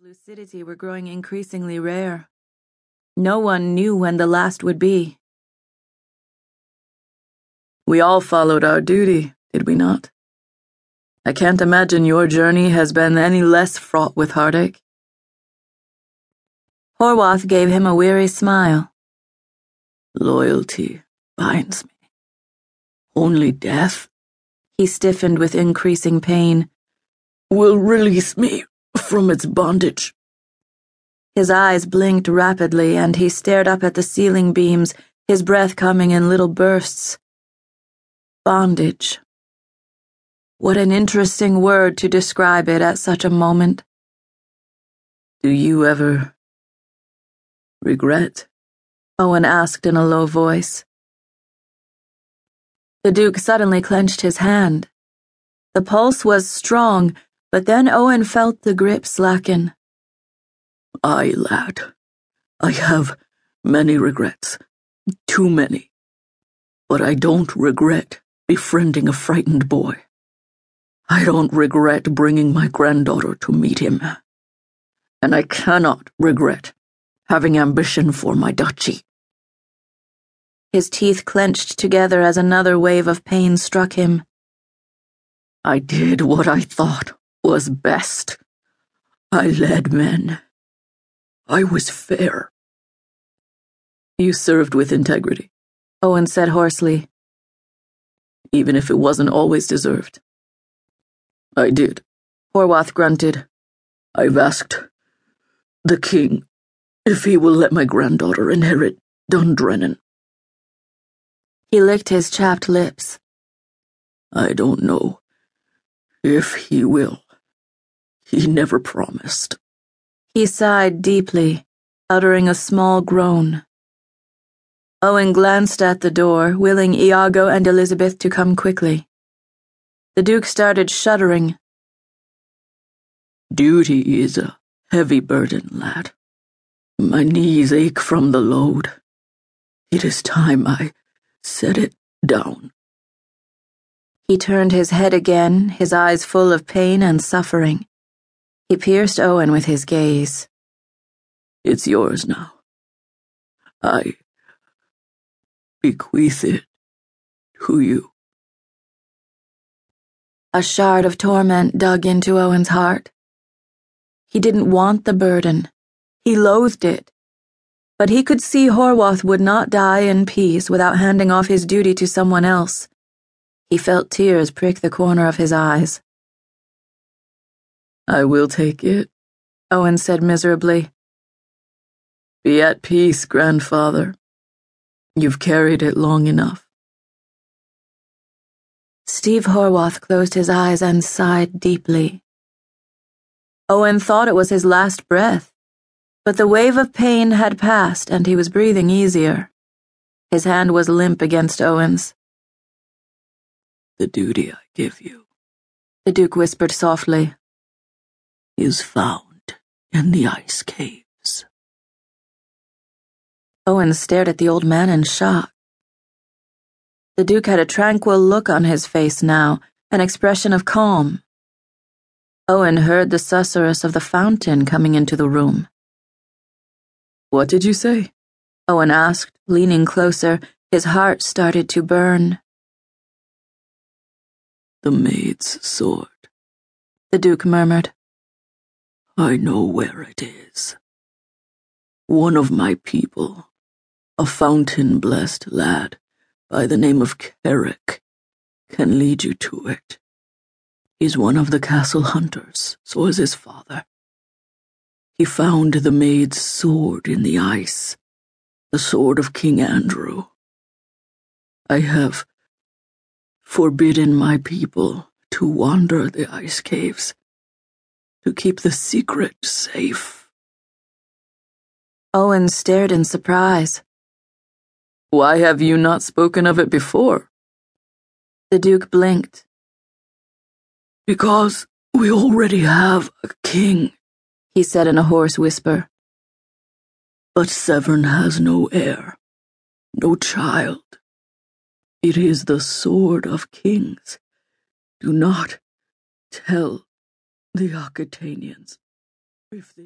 lucidity were growing increasingly rare. No one knew when the last would be. We all followed our duty, did we not? I can't imagine your journey has been any less fraught with heartache. Horwath gave him a weary smile. Loyalty binds me. Only death, he stiffened with increasing pain, will release me from its bondage. His eyes blinked rapidly, and he stared up at the ceiling beams, his breath coming in little bursts. Bondage. What an interesting word to describe it at such a moment. Do you ever regret? Owen asked in a low voice. The Duke suddenly clenched his hand. The pulse was strong, but then Owen felt the grip slacken. Aye, lad. I have many regrets. Too many. But I don't regret befriending a frightened boy. I don't regret bringing my granddaughter to meet him. And I cannot regret having ambition for my duchy. His teeth clenched together as another wave of pain struck him. I did what I thought was best. I led men. I was fair. You served with integrity, Owen said hoarsely. Even if it wasn't always deserved. I did, Horwath grunted. I've asked the king if he will let my granddaughter inherit Dundrennan. He licked his chapped lips. I don't know if he will. He never promised. He sighed deeply, uttering a small groan. Owen glanced at the door, willing Iago and Elizabeth to come quickly. The Duke started shuddering. Duty is a heavy burden, lad. My knees ache from the load. It is time I set it down. He turned his head again, his eyes full of pain and suffering. He pierced Owen with his gaze. It's yours now. I bequeath it to you. A shard of torment dug into Owen's heart. He didn't want the burden. He loathed it. But he could see Horwath would not die in peace without handing off his duty to someone else. He felt tears prick the corner of his eyes. I will take it, Owen said miserably. Be at peace, grandfather. You've carried it long enough. Steve Horwath closed his eyes and sighed deeply. Owen thought it was his last breath, but the wave of pain had passed and he was breathing easier. His hand was limp against Owen's. The duty I give you, the Duke whispered softly, is found in the ice caves. Owen stared at the old man in shock. The Duke had a tranquil look on his face now, an expression of calm. Owen heard the susurrus of the fountain coming into the room. What did you say? Owen asked, leaning closer. His heart started to burn. The maid's sword, the Duke murmured. I know where it is. One of my people, a fountain-blessed lad by the name of Carrick, can lead you to it. He's one of the castle hunters, so is his father. He found the maid's sword in the ice, the sword of King Andrew. I have forbidden my people to wander the ice caves, to keep the secret safe. Owen stared in surprise. Why have you not spoken of it before? The Duke blinked. Because we already have a king, he said in a hoarse whisper. But Severn has no heir, no child. It is the sword of kings. Do not tell the Aquitanians if they